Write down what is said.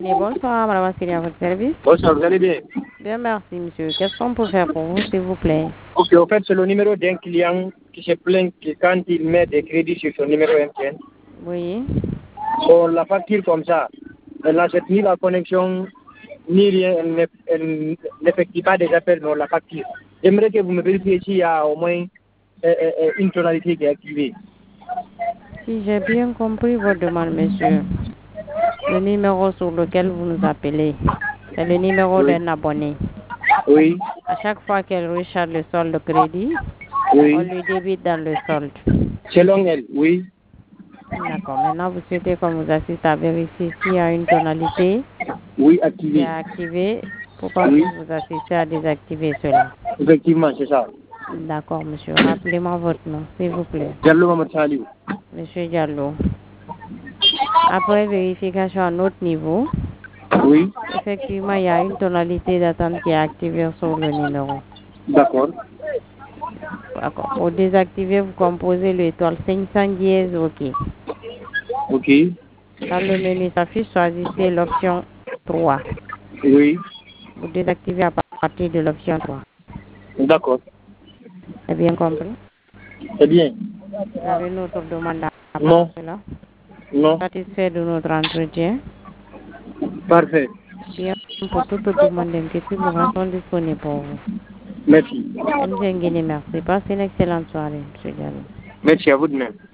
Et bonsoir, madame Vassili, à votre service. Bonsoir, vous allez bien? Bien, merci, monsieur. Qu'est-ce qu'on peut faire pour vous, s'il vous plaît? Ok, en fait, c'est le numéro d'un client qui se plaint que quand il met des crédits sur son numéro MTN, Oui. on la facture comme ça. Elle n'achète ni la connexion, ni rien, elle n'effectue pas des appels dans la facture. J'aimerais que vous me vérifiez s'il y a au moins une tonalité qui est activée. Si j'ai bien compris votre demande, monsieur, le numéro sur lequel vous nous appelez, c'est le numéro Oui. d'un abonné. Oui. À chaque fois qu'elle recharge le solde de crédit, Oui. on lui débite dans le solde. Selon elle, oui. D'accord. Maintenant, vous souhaitez qu'on vous assiste à vérifier s'il y a une tonalité Oui, qui est activée. activée pour qu'on Oui. puisse vous assister à désactiver cela. Effectivement, c'est ça. D'accord, monsieur. Rappelez-moi votre nom, s'il vous plaît. Diallo Mamadou Saliou. Monsieur Diallo. Après vérification à notre niveau, Oui. effectivement, il y a une tonalité d'attente qui est activée sur le numéro. D'accord. D'accord. Pour désactiver, vous composez l'étoile 500 dièse OK. Ok. Quand le menu s'affiche, choisissez l'option 3. Oui. Vous désactivez à partir de l'option 3. D'accord. C'est bien compris? C'est bien. Vous avez notre demande à part Non. cela. Non. Satisfait de notre entretien. Parfait. Bien, pour toute demande d'inquiétude, nous restons disponibles pour vous. Merci. Merci. Passez une excellente soirée, M. Diallo. Merci à vous de même.